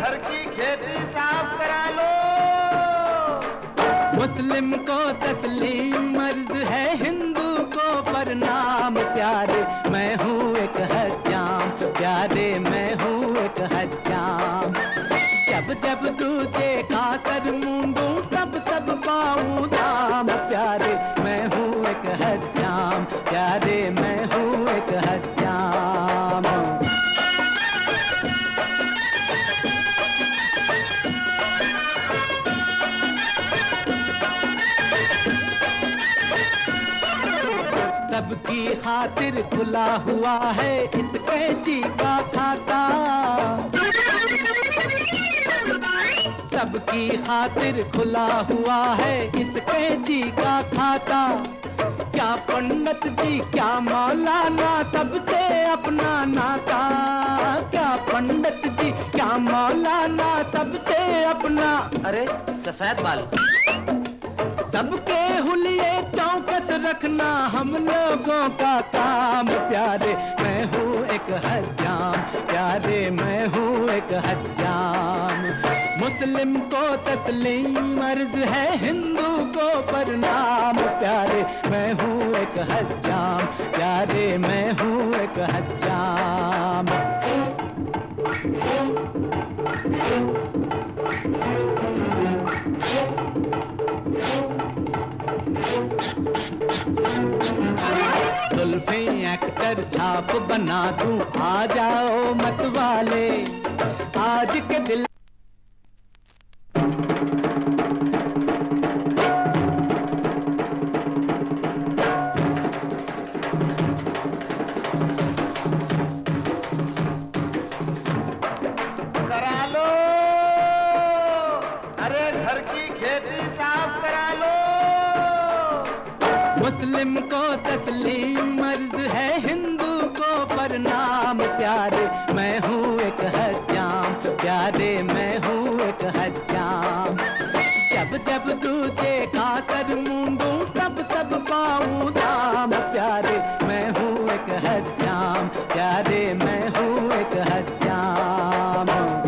घर की खेती साफ करा लो। मुस्लिम को तस्लीम मर्द है, हिंदू को प्रणाम प्यारे मैं हूँ एक हज्जाम, प्यारे मैं हूँ एक हज्जाम। जब जब तुझे खाकर मूंदूं तब तब पाऊं दाम, प्यारे मैं हूँ एक हज्जाम, प्यारे मैं हूँ एक हज्जाम। सबकी खातिर खुला हुआ है इस कैंची का खाता, सबकी खातिर खुला हुआ है इस कैंची का खाता। क्या पंडित जी क्या मौलाना सबसे अपना नाता, क्या पंडित जी क्या मौलाना सबसे अपना। अरे सफेद बाल सबके हुलिये चौकस रखना हम लोगों का काम, प्यारे मैं हूँ एक हज्जाम, प्यारे मैं हूँ एक हज्जाम। मुस्लिम को तस्लीम अर्ज है, हिंदू को प्रणाम, प्यारे मैं हूँ एक हज्जाम, प्यारे मैं हूँ एक हज्जाम। जुल्फें एक्टर छाप बना दूं, आ जाओ मत वाले आज के दिल। करा लो, अरे घर की खेती साफ करा लो। मुस्लिम को तस्लीम मर्द है, हिंदू को प्रणाम, प्यारे मैं हूँ एक हज्जाम, प्यारे मैं हूँ एक हज्जाम। जब जब तुझे खाकर मूंदूं तब तब पाऊं दाम, प्यारे मैं हूँ एक हज्जाम, प्यारे मैं हूँ एक हज्जाम।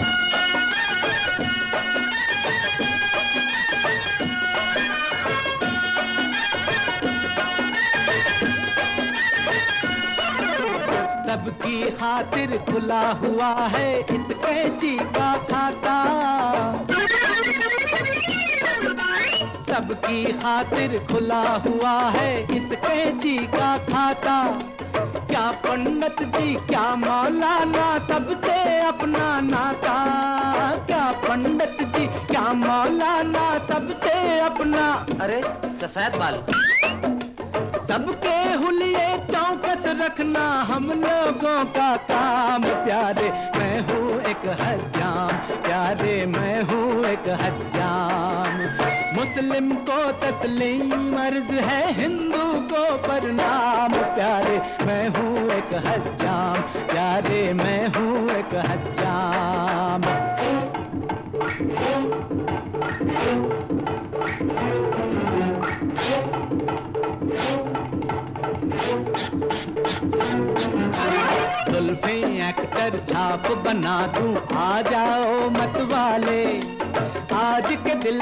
सबकी खातिर खुला हुआ है इस कैंची का खाता, सबकी खातिर खुला हुआ है इस कैंची का खाता। क्या पंडित जी क्या मौलाना सबसे अपना नाता, क्या पंडित जी क्या मौलाना सबसे अपना। अरे सफेद बाल सबके हुलिये चौकस रखना हम लोगों का काम, प्यारे मैं हूँ एक हज्जाम, प्यारे मैं हूँ एक हज्जाम। मुस्लिम को तस्लीम अर्ज है, हिंदू को प्रणाम, प्यारे मैं हूँ एक हज्जाम, प्यारे मैं हूँ एक हज्जाम। जुल्फें एक्टर छाप बना दूं, आ जाओ मत वाले आज के दिल